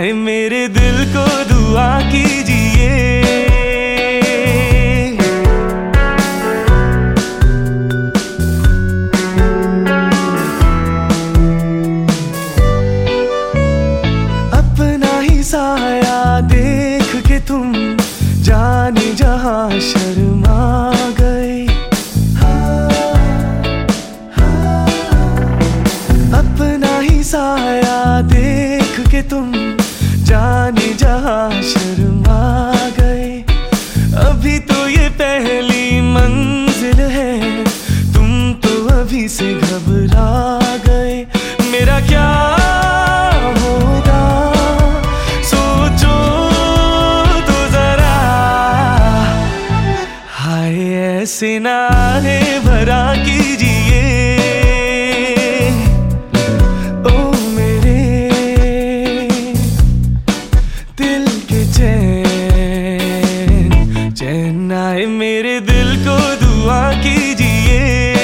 आए मेरे दिल को दुआ कीजिए। अपना ही साया देख के तुम जाने जहां शर्मा गए। अपना ही साया देख के तुम जाने जहां शर्मा गए। अभी तो ये पहली मंजिल है, तुम तो अभी से घबरा गए। मेरा क्या होगा सोचो तो जरा, हाय ऐसे नारे भरा कीजिए। चैन आए मेरे दिल को दुआ कीजिए।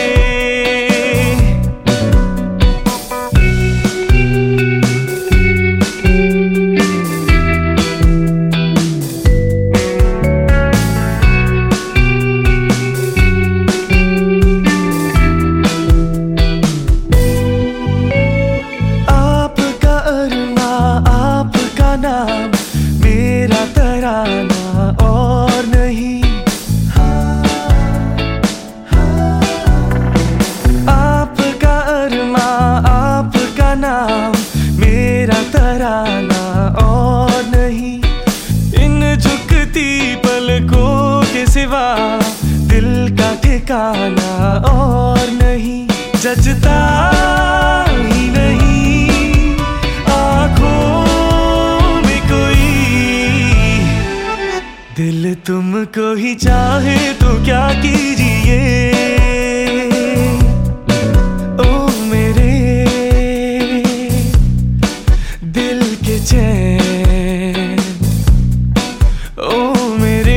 आपका अरमा आपका नाम मेरा तराना और नहीं। आपका अरमा आपका नाम मेरा तराना और नहीं। इन झुकती पलकों के सिवा दिल का ठिकाना और नहीं। जचता ही नहीं आँखों में कोई, दिल तुमको ही चाहे तो क्या कीजिए। ओ मेरे दिल के चैन, ओ मेरे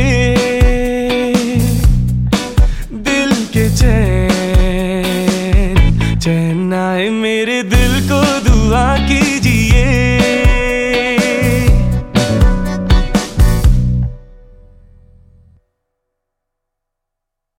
दिल के चैन। चैन आए मेरे दिल को दुआ की।